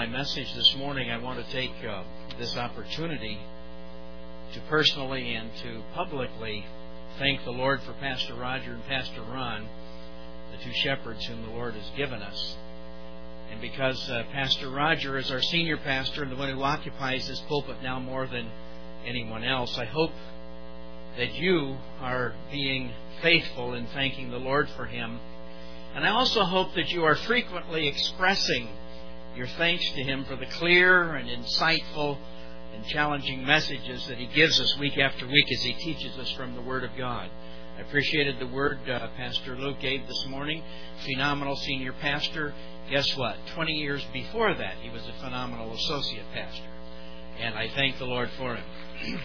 my message this morning, I want to take this opportunity to personally and to publicly thank the Lord for Pastor Roger and Pastor Ron, the two shepherds whom the Lord has given us. And because Pastor Roger is our senior pastor and the one who occupies this pulpit now more than anyone else, I hope that you are being faithful in thanking the Lord for him. And I also hope that you are frequently expressing your thanks to him for the clear and insightful and challenging messages that he gives us week after week as he teaches us from the Word of God. I appreciated the word Pastor Luke gave this morning. Phenomenal senior pastor. Guess what? 20 years before that, he was a phenomenal associate pastor. And I thank the Lord for him.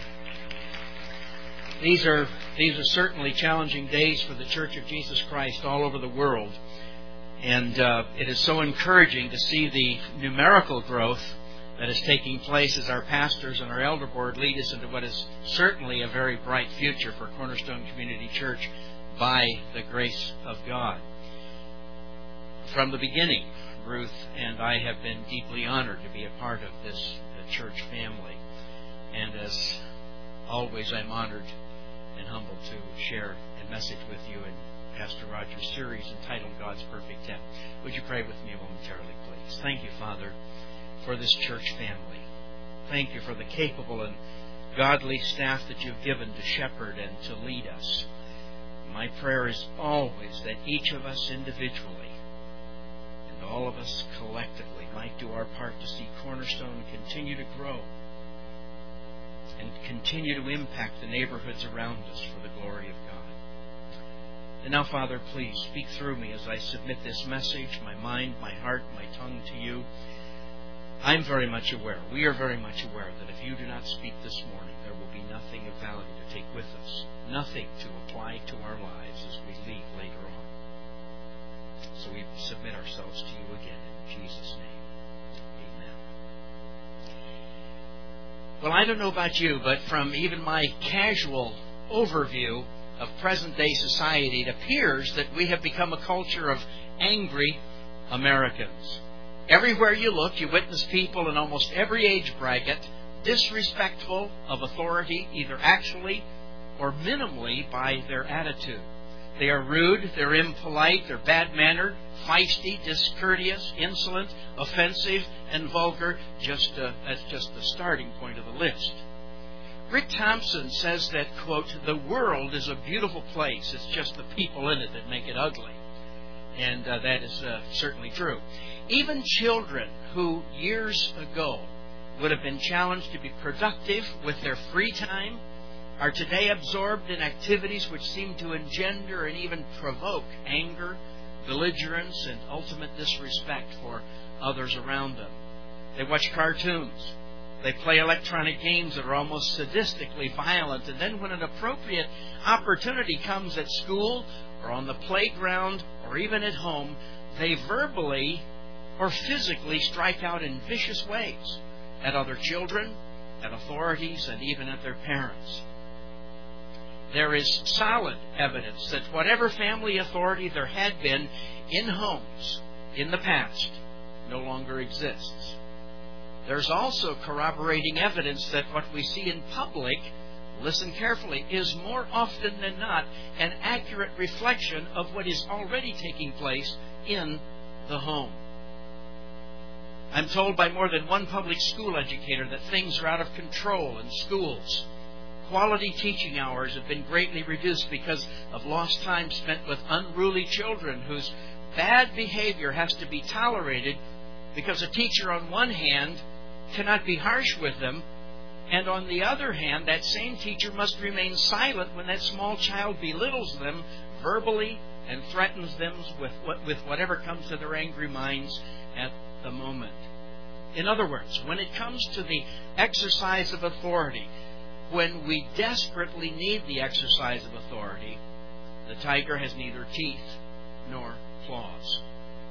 These are certainly challenging days for the Church of Jesus Christ all over the world. And it is so encouraging to see the numerical growth that is taking place as our pastors and our elder board lead us into what is certainly a very bright future for Cornerstone Community Church by the grace of God. From the beginning, Ruth and I have been deeply honored to be a part of this church family. And as always, I'm honored and humbled to share a message with you in Pastor Roger's series entitled God's Perfect 10. Would you pray with me momentarily, please? Thank you, Father, for this church family. Thank you for the capable and godly staff that you've given to shepherd and to lead us. My prayer is always that each of us individually and all of us collectively might do our part to see Cornerstone continue to grow and continue to impact the neighborhoods around us for the glory of God. And now, Father, please speak through me as I submit this message, my mind, my heart, my tongue to you. I'm very much aware, we are very much aware that if you do not speak this morning, there will be nothing of value to take with us, nothing to apply to our lives as we leave later on. So we submit ourselves to you again in Jesus' name. Well, I don't know about you, but from even my casual overview of present-day society, it appears that we have become a culture of angry Americans. Everywhere you look, you witness people in almost every age bracket disrespectful of authority, either actually or minimally by their attitude. They are rude, they're impolite, they're bad-mannered, feisty, discourteous, insolent, offensive, and vulgar. That's just the starting point of the list. Rick Thompson says that, quote, the world is a beautiful place. It's just the people in it that make it ugly. And that is certainly true. Even children who years ago would have been challenged to be productive with their free time are today absorbed in activities which seem to engender and even provoke anger, belligerence, and ultimate disrespect for others around them. They watch cartoons. They play electronic games that are almost sadistically violent. And then when an appropriate opportunity comes at school or on the playground or even at home, they verbally or physically strike out in vicious ways at other children, at authorities, and even at their parents. There is solid evidence that whatever family authority there had been in homes in the past no longer exists. There's also corroborating evidence that what we see in public, listen carefully, is more often than not an accurate reflection of what is already taking place in the home. I'm told by more than one public school educator that things are out of control in schools. Quality teaching hours have been greatly reduced because of lost time spent with unruly children whose bad behavior has to be tolerated because a teacher on one hand cannot be harsh with them, and on the other hand, that same teacher must remain silent when that small child belittles them verbally and threatens them with whatever comes to their angry minds at the moment. In other words, when it comes to the exercise of authority, when we desperately need the exercise of authority, the tiger has neither teeth nor claws.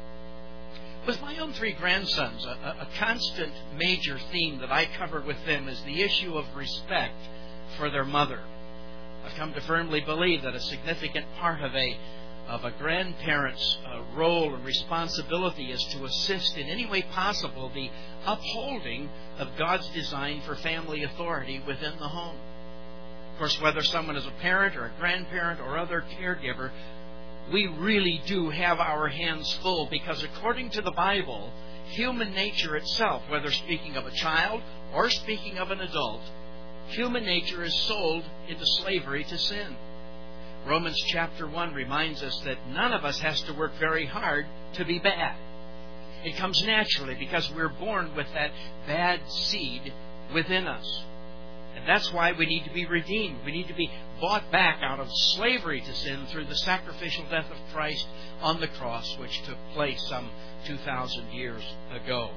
With my own three grandsons, a constant major theme that I cover with them is the issue of respect for their mother. I've come to firmly believe that a significant part of a of a grandparent's role and responsibility is to assist in any way possible the upholding of God's design for family authority within the home. Of course, whether someone is a parent or a grandparent or other caregiver, we really do have our hands full, because according to the Bible, human nature itself, whether speaking of a child or speaking of an adult, human nature is sold into slavery to sin. Romans chapter 1 reminds us that none of us has to work very hard to be bad. It comes naturally because we're born with that bad seed within us. And that's why we need to be redeemed. We need to be bought back out of slavery to sin through the sacrificial death of Christ on the cross, which took place some 2,000 years ago.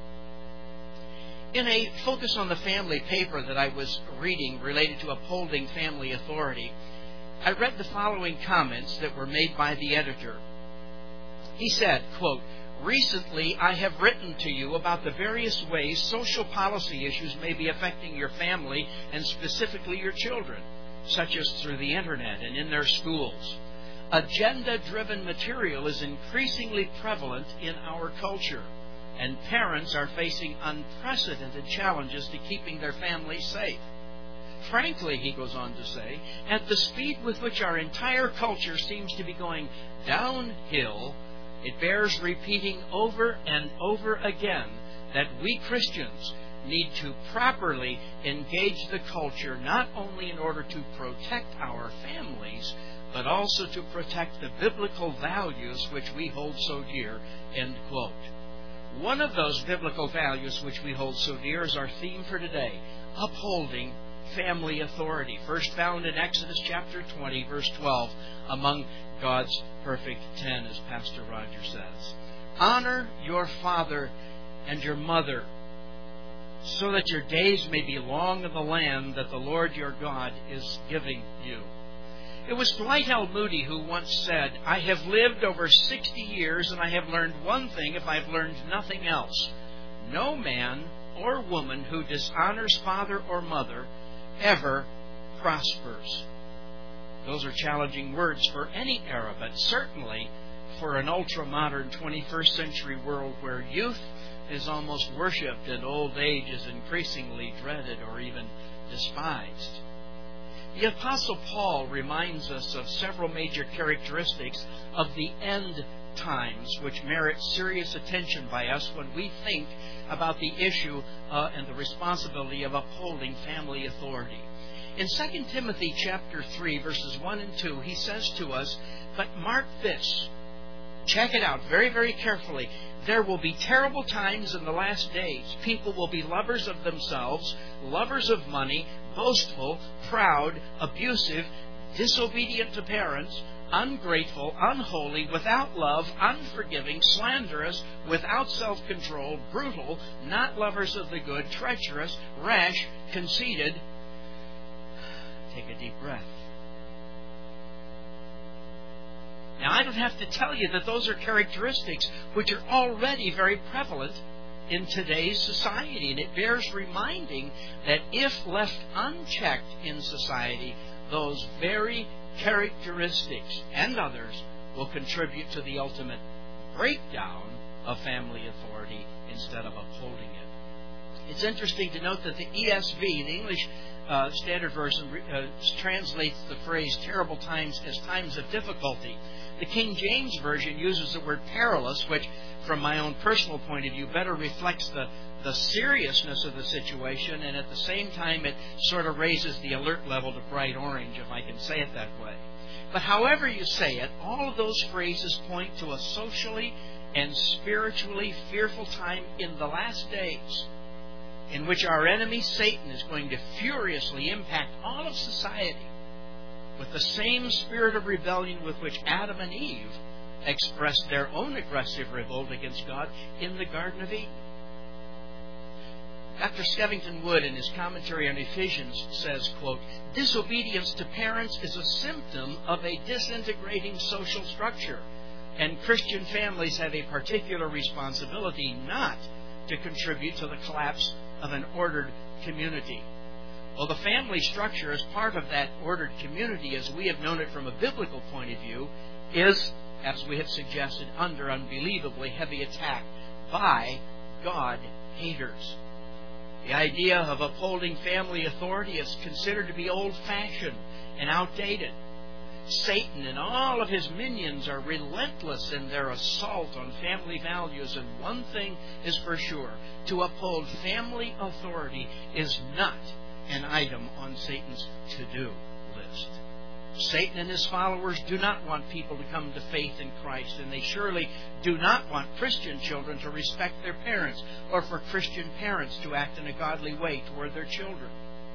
In a Focus on the Family paper that I was reading related to upholding family authority, I read the following comments that were made by the editor. He said, quote, "Recently, I have written to you about the various ways social policy issues may be affecting your family and specifically your children, such as through the internet and in their schools. Agenda-driven material is increasingly prevalent in our culture, and parents are facing unprecedented challenges to keeping their families safe. Frankly," he goes on to say, "at the speed with which our entire culture seems to be going downhill, it bears repeating over and over again that we Christians need to properly engage the culture, not only in order to protect our families, but also to protect the biblical values which we hold so dear," end quote. One of those biblical values which we hold so dear is our theme for today, upholding family authority, first found in Exodus chapter 20, verse 12, among God's perfect 10, as Pastor Roger says. "Honor your father and your mother, so that your days may be long in the land that the Lord your God is giving you." It was Dwight L. Moody who once said, "I have lived over 60 years and I have learned one thing if I've learned nothing else. No man or woman who dishonors father or mother ever prospers." Those are challenging words for any era, but certainly for an ultra-modern 21st century world where youth is almost worshipped and old age is increasingly dreaded or even despised. The Apostle Paul reminds us of several major characteristics of the end times which merit serious attention by us when we think about the issue and the responsibility of upholding family authority. In 2 Timothy chapter 3, verses 1 and 2, he says to us, "But mark this," check it out very, very carefully, "there will be terrible times in the last days. People will be lovers of themselves, lovers of money, boastful, proud, abusive, disobedient to parents, ungrateful, unholy, without love, unforgiving, slanderous, without self-control, brutal, not lovers of the good, treacherous, rash, conceited." Take a deep breath. Now, I don't have to tell you that those are characteristics which are already very prevalent in today's society, and it bears reminding that if left unchecked in society, those very characteristics and others will contribute to the ultimate breakdown of family authority instead of upholding it. It's interesting to note that the ESV, the English Standard Version, translates the phrase terrible times as times of difficulty. The King James Version uses the word perilous, which, from my own personal point of view, better reflects the seriousness of the situation, and at the same time it sort of raises the alert level to bright orange, if I can say it that way. But however you say it, all of those phrases point to a socially and spiritually fearful time in the last days, in which our enemy Satan is going to furiously impact all of society with the same spirit of rebellion with which Adam and Eve expressed their own aggressive revolt against God in the Garden of Eden. Dr. Skevington Wood, in his commentary on Ephesians, says, quote, "Disobedience to parents is a symptom of a disintegrating social structure, and Christian families have a particular responsibility not to contribute to the collapse of an ordered community." Well, the family structure, as part of that ordered community, as we have known it from a biblical point of view, is as we have suggested, under unbelievably heavy attack by God-haters. The idea of upholding family authority is considered to be old-fashioned and outdated. Satan and all of his minions are relentless in their assault on family values, and one thing is for sure: to uphold family authority is not an item on Satan's to-do list. Satan and his followers do not want people to come to faith in Christ, and they surely do not want Christian children to respect their parents, or for Christian parents to act in a godly way toward their children.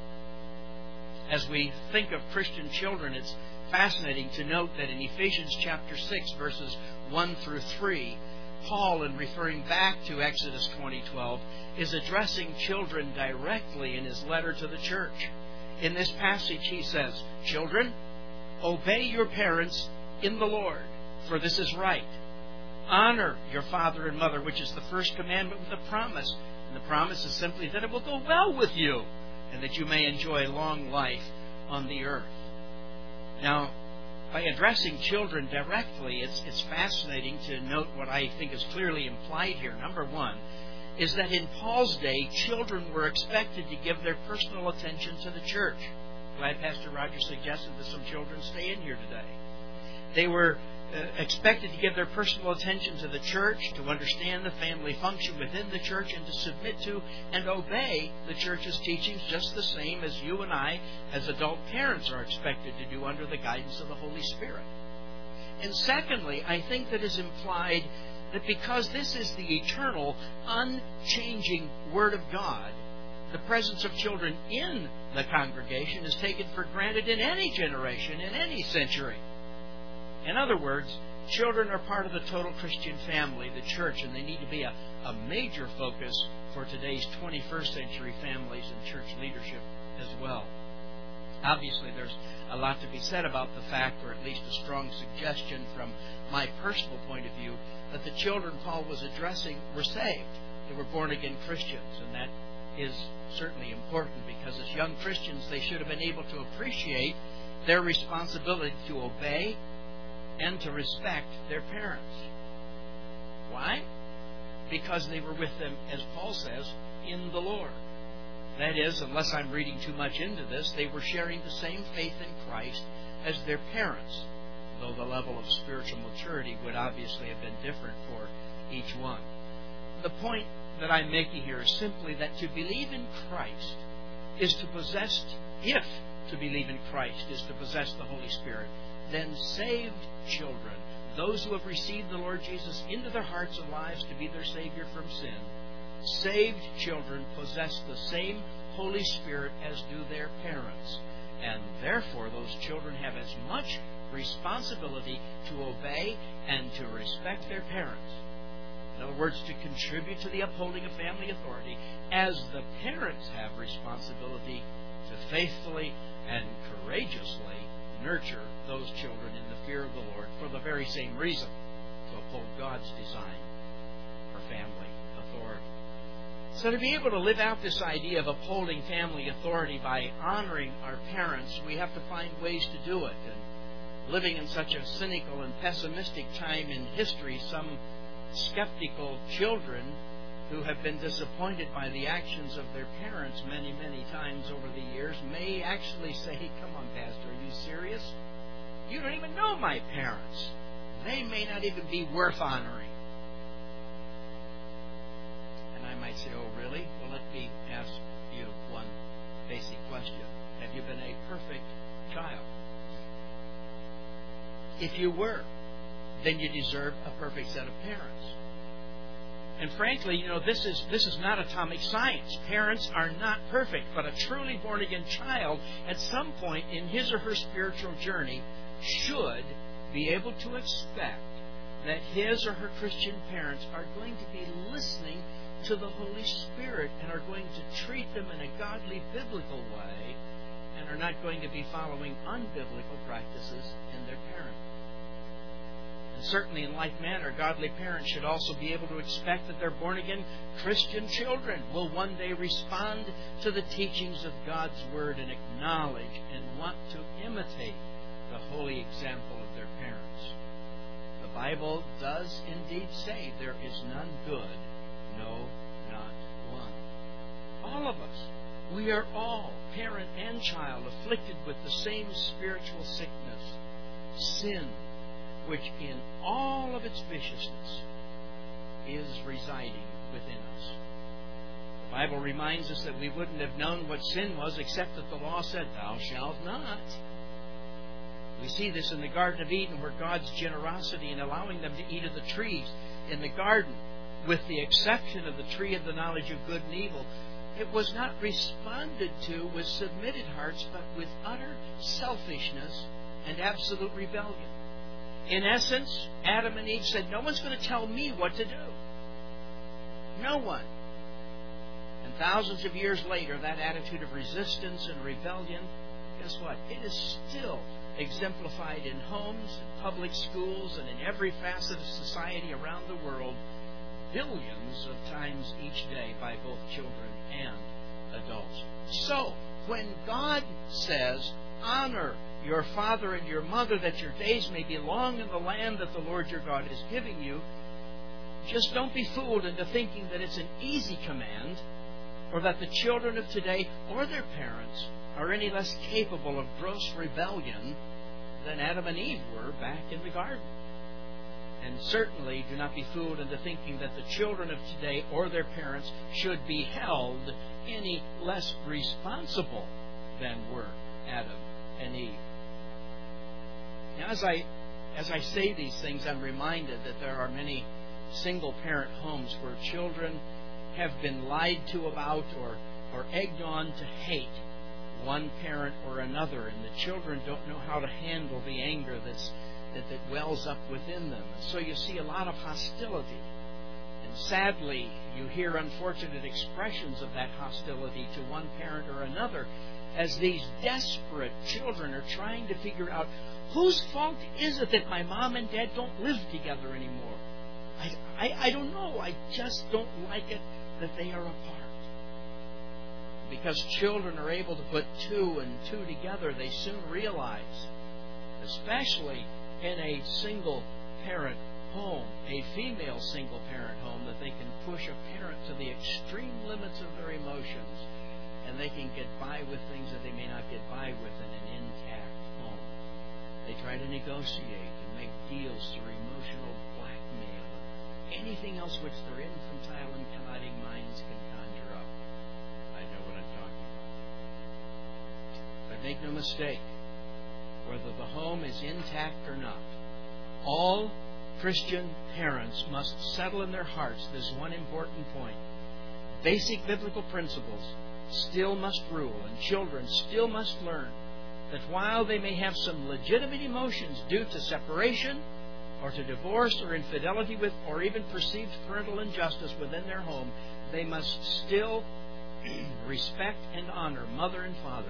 As we think of Christian children, it's fascinating to note that in Ephesians chapter 6, verses 1 through 3, Paul, in referring back to Exodus 20:12, is addressing children directly in his letter to the church. In this passage he says, "Children, obey your parents in the Lord, for this is right. Honor your father and mother, which is the first commandment with a promise." And the promise is simply that it will go well with you, and that you may enjoy long life on the earth. Now, by addressing children directly, it's fascinating to note what I think is clearly implied here. Number one is that in Paul's day, children were expected to give their personal attention to the church. Glad Pastor Roger suggested that some children stay in here today. They were expected to give their personal attention to the church, to understand the family function within the church, and to submit to and obey the church's teachings just the same as you and I, as adult parents, are expected to do under the guidance of the Holy Spirit. And secondly, I think that is implied that because this is the eternal, unchanging Word of God, the presence of children in the congregation is taken for granted in any generation, in any century. In other words, children are part of the total Christian family, the church, and they need to be a major focus for today's 21st century families and church leadership as well. Obviously, there's a lot to be said about the fact, or at least a strong suggestion from my personal point of view, that the children Paul was addressing were saved. They were born-again Christians, and that is certainly important, because as young Christians, they should have been able to appreciate their responsibility to obey and to respect their parents. Why? Because they were with them, as Paul says, in the Lord. That is, unless I'm reading too much into this, they were sharing the same faith in Christ as their parents, though the level of spiritual maturity would obviously have been different for each one. The point that I'm making here is simply that to believe in Christ is to possess, if to believe in Christ is to possess the Holy Spirit, then saved children, those who have received the Lord Jesus into their hearts and lives to be their Savior from sin, saved children possess the same Holy Spirit as do their parents. And therefore, those children have as much responsibility to obey and to respect their parents. In other words, to contribute to the upholding of family authority, as the parents have responsibility to faithfully and courageously nurture those children in the fear of the Lord for the very same reason, to uphold God's design for family authority. So to be able to live out this idea of upholding family authority by honoring our parents, we have to find ways to do it. And living in such a cynical and pessimistic time in history, some skeptical children who have been disappointed by the actions of their parents many, many times over the years may actually say, "Come on, Pastor, are you serious? You don't even know my parents. They may not even be worth honoring." And I might say, "Oh, really? Well, let me ask you one basic question. Have you been a perfect child? If you were, then you deserve a perfect set of parents." And frankly, this is not atomic science. Parents are not perfect, but a truly born-again child at some point in his or her spiritual journey should be able to expect that his or her Christian parents are going to be listening to the Holy Spirit and are going to treat them in a godly, biblical way, and are not going to be following unbiblical practices in their parenting. And certainly in like manner, godly parents should also be able to expect that their born-again Christian children will one day respond to the teachings of God's Word and acknowledge and want to imitate the holy example of their parents. The Bible does indeed say there is none good, no, not one. All of us, we are all, parent and child, afflicted with the same spiritual sickness, sin, which in all of its viciousness is residing within us. The Bible reminds us that we wouldn't have known what sin was except that the law said, "Thou shalt not." We see this in the Garden of Eden, where God's generosity in allowing them to eat of the trees in the garden, with the exception of the tree of the knowledge of good and evil, it was not responded to with submitted hearts, but with utter selfishness and absolute rebellion. In essence, Adam and Eve said, "No one's going to tell me what to do." No one. And thousands of years later, that attitude of resistance and rebellion, guess what? It is still exemplified in homes, in public schools, and in every facet of society around the world, billions of times each day by both children and adults. So, when God says, "Honor your father and your mother, that your days may be long in the land that the Lord your God is giving you," just don't be fooled into thinking that it's an easy command, or that the children of today or their parents are any less capable of gross rebellion than Adam and Eve were back in the garden. And certainly do not be fooled into thinking that the children of today or their parents should be held any less responsible than were Adam and Eve. Now, as I say these things, I'm reminded that there are many single-parent homes where children have been lied to about or egged on to hate one parent or another, and the children don't know how to handle the anger that wells up within them. And so you see a lot of hostility. And sadly, you hear unfortunate expressions of that hostility to one parent or another as these desperate children are trying to figure out, whose fault is it that my mom and dad don't live together anymore? I don't know. I just don't like it that they are apart. Because children are able to put two and two together, they soon realize, especially in a single-parent home, a female single-parent home, that they can push a parent to the extreme limits of their emotions, and they can get by with things that they may not get by with in an intact home. They try to negotiate and make deals through emotional blackmail, anything else which their infantile and conniving minds can conjure up. I know what I'm talking about. But make no mistake, whether the home is intact or not, all Christian parents must settle in their hearts this one important point. Basic biblical principles still must rule, and children still must learn that while they may have some legitimate emotions due to separation or to divorce or infidelity with or even perceived parental injustice within their home, they must still respect and honor mother and father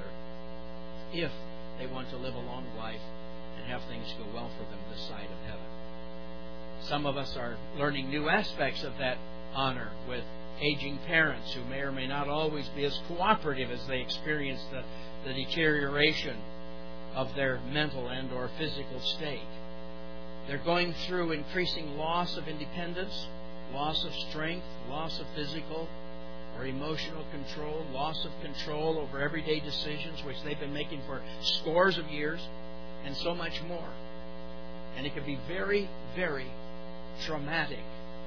if they want to live a long life and have things go well for them this side of heaven. Some of us are learning new aspects of that honor with aging parents who may or may not always be as cooperative as they experience the deterioration of their mental and or physical state. They're going through increasing loss of independence, loss of strength, loss of physical or emotional control, loss of control over everyday decisions which they've been making for scores of years, and so much more. And it can be very, very traumatic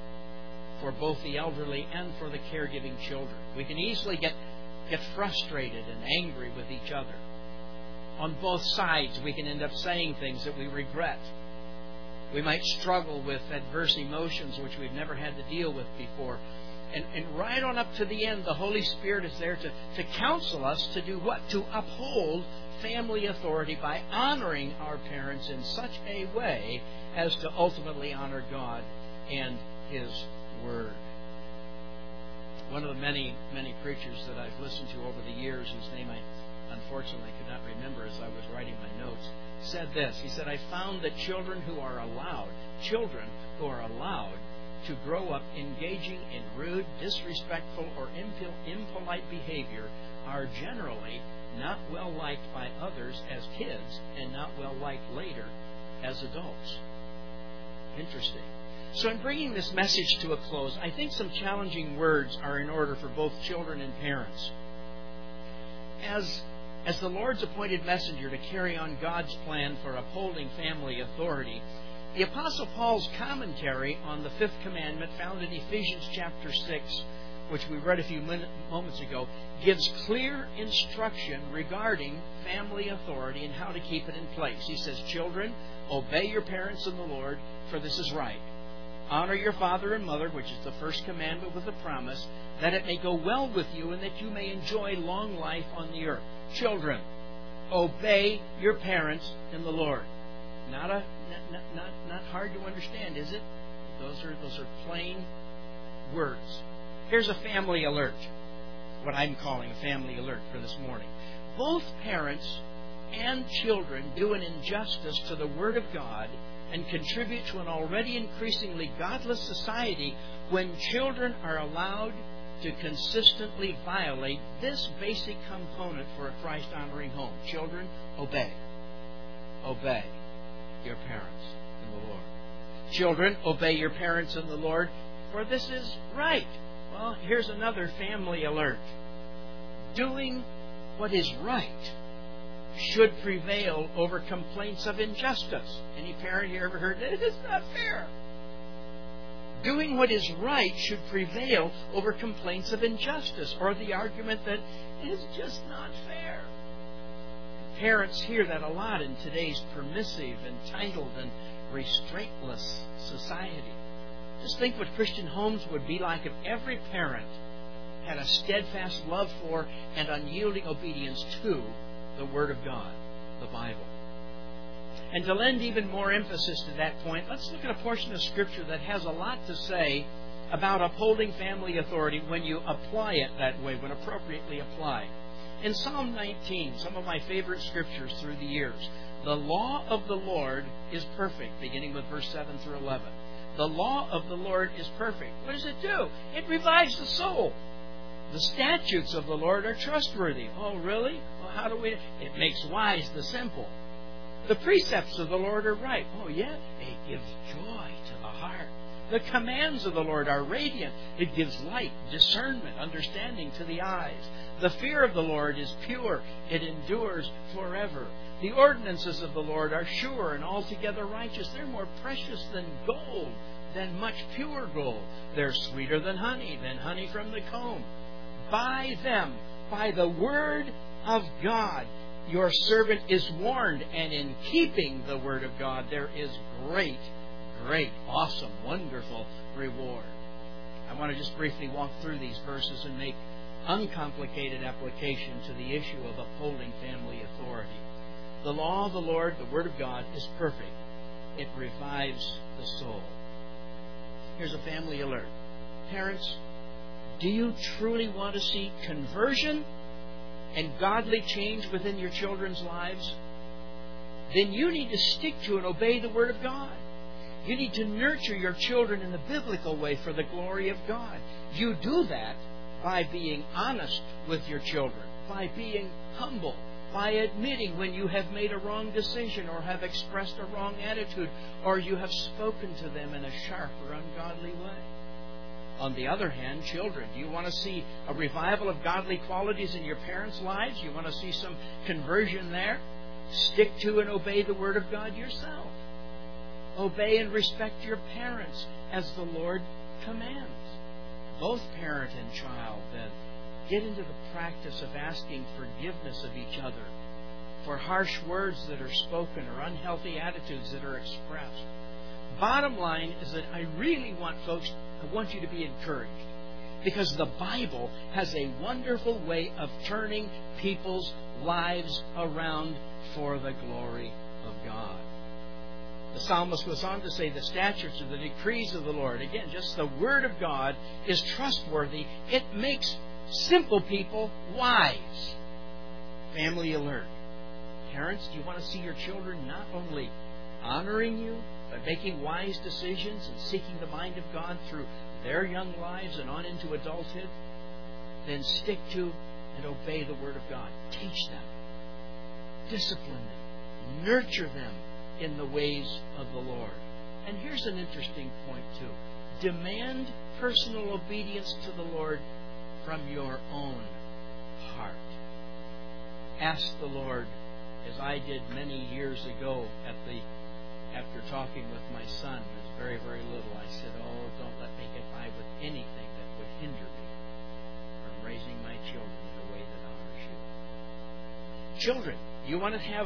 for both the elderly and for the caregiving children. We can easily get frustrated and angry with each other. On both sides, we can end up saying things that we regret. We might struggle with adverse emotions which we've never had to deal with before. And right on up to the end, the Holy Spirit is there to counsel us to do what? To uphold family authority by honoring our parents in such a way as to ultimately honor God and His Word. One of the many, many preachers that I've listened to over the years, whose name I unfortunately could not remember as I was writing my notes, said this. He said, "I found that children who are allowed to grow up engaging in rude, disrespectful, or impolite behavior are generally not well liked by others as kids and not well liked later as adults." Interesting. So in bringing this message to a close, I think some challenging words are in order for both children and parents. As the Lord's appointed messenger to carry on God's plan for upholding family authority, the Apostle Paul's commentary on the fifth commandment, found in Ephesians chapter 6, which we read a few moments ago, gives clear instruction regarding family authority and how to keep it in place. He says, "Children, obey your parents in the Lord, for this is right. Honor your father and mother," which is the first commandment with a promise, "that it may go well with you and that you may enjoy long life on the earth." Children, obey your parents in the Lord. Not hard to understand, is it? Those are plain words. Here's a family alert, what I'm calling a family alert for this morning. Both parents and children do an injustice to the Word of God and contribute to an already increasingly godless society when children are allowed to consistently violate this basic component for a Christ-honoring home. Children, obey. Obey your parents in the Lord. Children, obey your parents in the Lord, for this is right. Well, here's another family alert. Doing what is right should prevail over complaints of injustice. Any parent here ever heard that? It's not fair. Doing what is right should prevail over complaints of injustice or the argument that it's just not fair. Parents hear that a lot in today's permissive, entitled, and restraintless society. Just think what Christian homes would be like if every parent had a steadfast love for and unyielding obedience to the Word of God, the Bible. And to lend even more emphasis to that point, let's look at a portion of Scripture that has a lot to say about upholding family authority when you apply it that way, when appropriately applied. In Psalm 19, some of my favorite scriptures through the years, the law of the Lord is perfect, beginning with verse 7 through 11. The law of the Lord is perfect. What does it do? It revives the soul. The statutes of the Lord are trustworthy. Oh, really? Well, how do we... It makes wise the simple. The precepts of the Lord are right. Oh, yeah? They give joy to the heart. The commands of the Lord are radiant. It gives light, discernment, understanding to the eyes. The fear of the Lord is pure. It endures forever. The ordinances of the Lord are sure and altogether righteous. They're more precious than gold, than much pure gold. They're sweeter than honey from the comb. By them, by the word of God, your servant is warned, and in keeping the word of God, there is great, awesome, wonderful reward. I want to just briefly walk through these verses and make uncomplicated application to the issue of upholding family authority. The law of the Lord, the Word of God, is perfect. It revives the soul. Here's a family alert. Parents, do you truly want to see conversion and godly change within your children's lives? Then you need to stick to and obey the Word of God. You need to nurture your children in the biblical way for the glory of God. You do that by being honest with your children, by being humble, by admitting when you have made a wrong decision or have expressed a wrong attitude or you have spoken to them in a sharp or ungodly way. On the other hand, children, do you want to see a revival of godly qualities in your parents' lives? You want to see some conversion there? Stick to and obey the Word of God yourself. Obey and respect your parents as the Lord commands. Both parent and child then get into the practice of asking forgiveness of each other for harsh words that are spoken or unhealthy attitudes that are expressed. Bottom line is that I really want you to be encouraged, because the Bible has a wonderful way of turning people's lives around for the glory of God. The psalmist goes on to say the statutes or the decrees of the Lord, again, just the Word of God, is trustworthy. It makes simple people wise. Family alert. Parents, do you want to see your children not only honoring you, but making wise decisions and seeking the mind of God through their young lives and on into adulthood? Then stick to and obey the Word of God. Teach them. Discipline them. Nurture them in the ways of the Lord. And here's an interesting point, too. Demand personal obedience to the Lord from your own heart. Ask the Lord, as I did many years ago after talking with my son, who was very, very little. I said, "Oh, don't let me get by with anything that would hinder me from raising my children in a way that honors you." Children, you want to have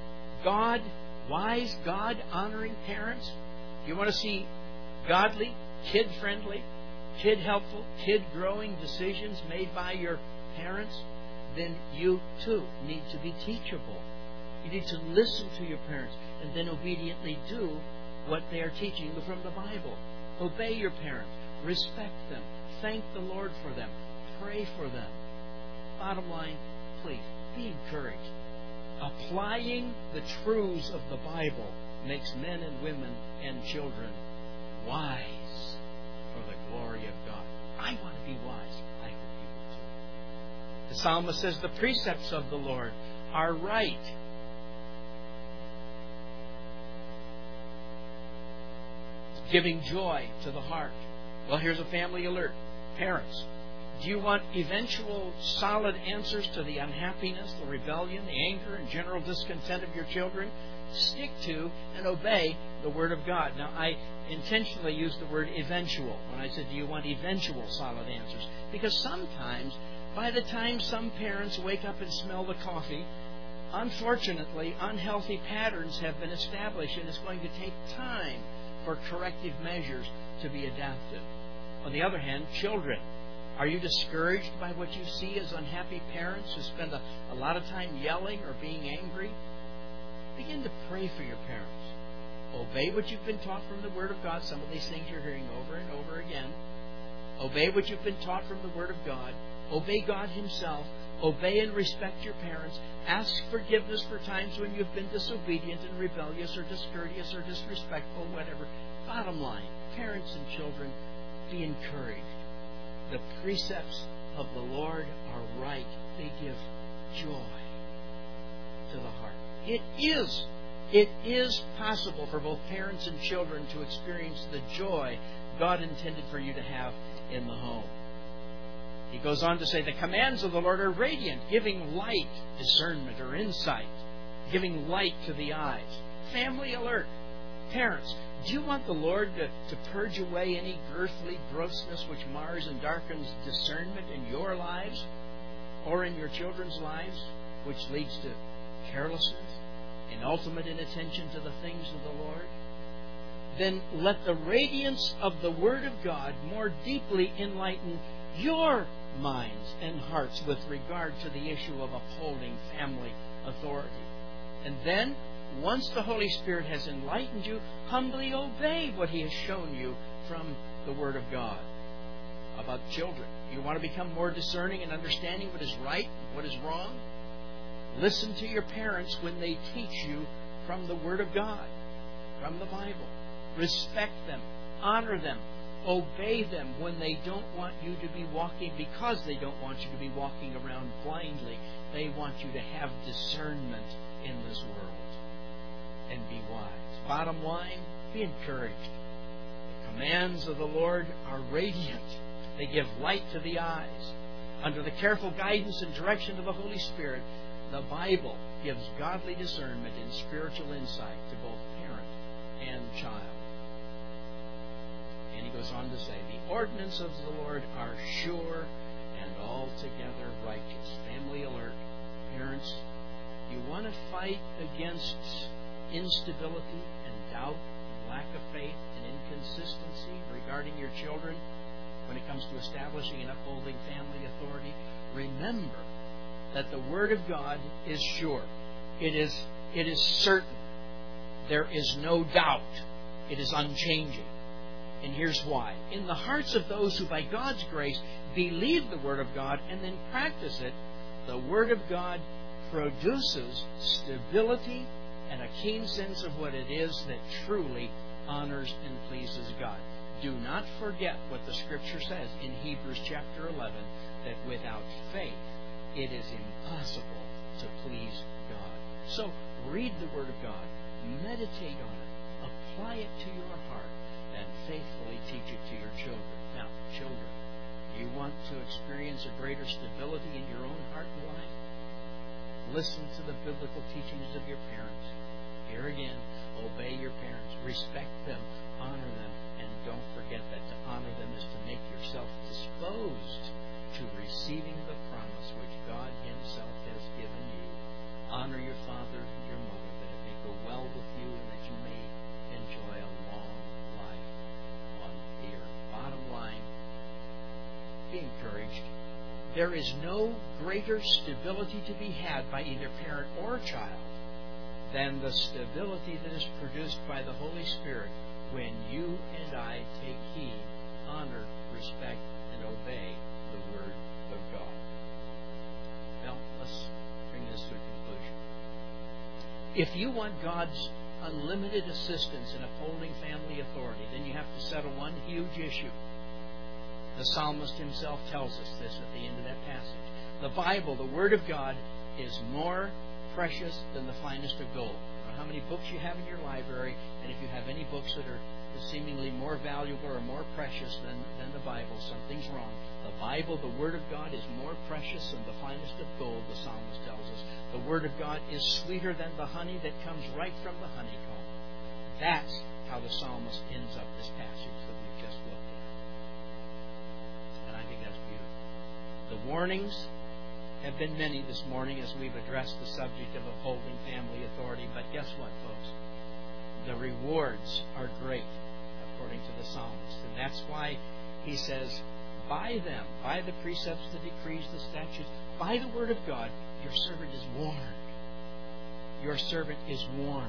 wise, God-honoring parents? You want to see godly, kid-friendly, kid-helpful, kid-growing decisions made by your parents? Then you, too, need to be teachable. You need to listen to your parents and then obediently do what they are teaching you from the Bible. Obey your parents. Respect them. Thank the Lord for them. Pray for them. Bottom line, please, be encouraged. Applying the truths of the Bible makes men and women and children wise for the glory of God. I want to be wise. I hope you will too. The psalmist says, "The precepts of the Lord are right." Giving joy to the heart. Well, here's a family alert. Parents, do you want eventual solid answers to the unhappiness, the rebellion, the anger, and general discontent of your children? Stick to and obey the Word of God. Now, I intentionally used the word eventual when I said, do you want eventual solid answers? Because sometimes, by the time some parents wake up and smell the coffee, unfortunately, unhealthy patterns have been established, and it's going to take time for corrective measures to be adapted. On the other hand, children, are you discouraged by what you see as unhappy parents who spend a lot of time yelling or being angry? Begin to pray for your parents. Obey what you've been taught from the Word of God. Some of these things you're hearing over and over again. Obey what you've been taught from the Word of God. Obey God Himself. Obey and respect your parents. Ask forgiveness for times when you've been disobedient and rebellious or discourteous or disrespectful, whatever. Bottom line, parents and children, be encouraged. The precepts of the Lord are right. They give joy to the heart. It is possible for both parents and children to experience the joy God intended for you to have in the home. He goes on to say, the commands of the Lord are radiant, giving light, discernment, or insight, giving light to the eyes. Family alert. Parents, do you want the Lord to purge away any earthly grossness which mars and darkens discernment in your lives or in your children's lives, which leads to carelessness and ultimate inattention to the things of the Lord? Then let the radiance of the Word of God more deeply enlighten your minds and hearts with regard to the issue of upholding family authority. And then, once the Holy Spirit has enlightened you, humbly obey what He has shown you from the Word of God. About children, you want to become more discerning and understanding what is right and what is wrong? Listen to your parents when they teach you from the Word of God, from the Bible. Respect them, honor them, obey them when they don't want you to be walking, because they don't want you to be walking around blindly. They want you to have discernment in this world and be wise. Bottom line, be encouraged. The commands of the Lord are radiant. They give light to the eyes. Under the careful guidance and direction of the Holy Spirit, the Bible gives godly discernment and spiritual insight to both parent and child. And he goes on to say, the ordinances of the Lord are sure and altogether righteous. Family alert. Parents, you want to fight against instability and doubt and lack of faith and inconsistency regarding your children when it comes to establishing and upholding family authority? Remember that the Word of God is sure. It is certain. There is no doubt. It is unchanging. And here's why. In the hearts of those who by God's grace believe the Word of God and then practice it, the Word of God produces stability and a keen sense of what it is that truly honors and pleases God. Do not forget what the Scripture says in Hebrews chapter 11, that without faith it is impossible to please God. So read the Word of God, meditate on it, apply it to your heart, and faithfully teach it to your children. Now, children, do you want to experience a greater stability in your own heart and life? Listen to the biblical teachings of your parents. Here again, obey your parents. Respect them. Honor them. And don't forget that to honor them is to make yourself disposed to receiving the promise which God Himself has given you. Honor your father and your mother, that it may go well with you and that you may enjoy a long life on the earth. Bottom line, be encouraged. There is no greater stability to be had by either parent or child than the stability that is produced by the Holy Spirit when you and I take heed, honor, respect, and obey the Word of God. Well, let's bring this to a conclusion. If you want God's unlimited assistance in upholding family authority, then you have to settle one huge issue. The psalmist himself tells us this at the end of that passage. The Bible, the Word of God, is more precious than the finest of gold. I don't know how many books you have in your library, and if you have any books that are seemingly more valuable or more precious than the Bible, something's wrong. The Bible, the Word of God, is more precious than the finest of gold, the psalmist tells us. The Word of God is sweeter than the honey that comes right from the honeycomb. That's how the psalmist ends up this passage that we've just looked at. And I think that's beautiful. The warnings have been many this morning as we've addressed the subject of upholding family authority. But guess what, folks? The rewards are great, according to the psalmist. And that's why he says, by them, by the precepts, the decrees, the statutes, by the Word of God, your servant is warned. Your servant is warned.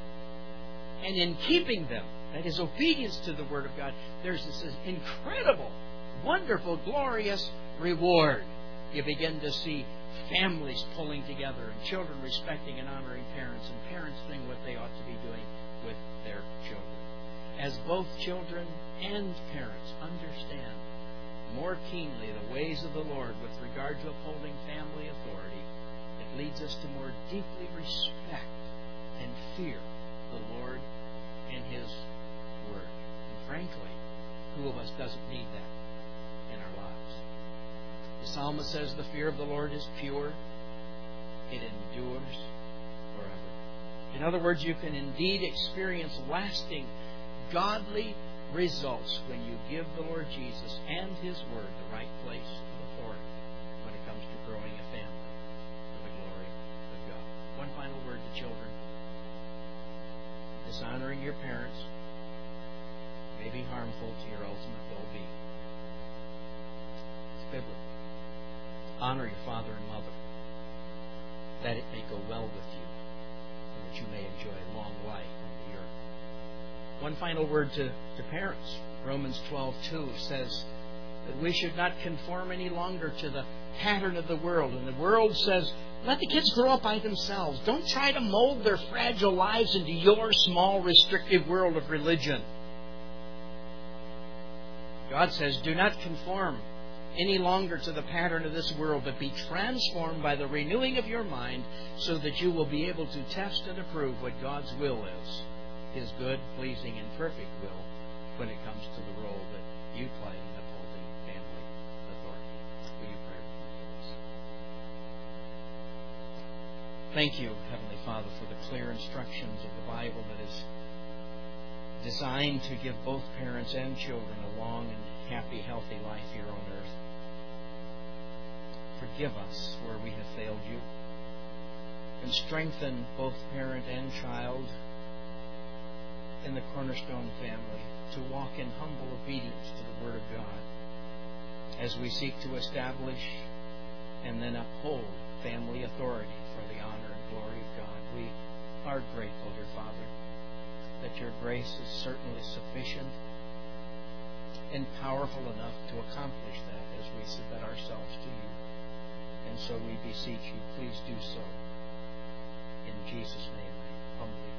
And in keeping them, that is obedience to the Word of God, there's this incredible, wonderful, glorious reward. You begin to see families pulling together and children respecting and honoring parents and parents doing what they ought to be doing with their children. As both children and parents understand more keenly the ways of the Lord with regard to upholding family authority, it leads us to more deeply respect and fear the Lord and His Word. And frankly, who of us doesn't need that in our lives? The psalmist says the fear of the Lord is pure. It endures forever. In other words, you can indeed experience lasting, godly results when you give the Lord Jesus and His Word the right place of authority when it comes to growing a family for the glory of God. One final word to children. Dishonoring your parents may be harmful to your ultimate well-being. It's biblical. Honor your father and mother, that it may go well with you, and that you may enjoy a long life on the earth. One final word to parents. Romans 12:2 says that we should not conform any longer to the pattern of the world. And the world says, let the kids grow up by themselves. Don't try to mold their fragile lives into your small, restrictive world of religion. God says, do not conform any longer to the pattern of this world, but be transformed by the renewing of your mind so that you will be able to test and approve what God's will is, His good, pleasing, and perfect will when it comes to the role that you play in upholding family authority. Will you pray with me, please? Thank you, Heavenly Father, for the clear instructions of the Bible that is designed to give both parents and children a long and happy, healthy life here on earth. Forgive us where we have failed you, and strengthen both parent and child in the Cornerstone family to walk in humble obedience to the Word of God as we seek to establish and then uphold family authority for the honor and glory of God. We are grateful, dear Father, that your grace is certainly sufficient and powerful enough to accomplish that as we submit ourselves to you. And so we beseech you, please do so. In Jesus' name, I humbly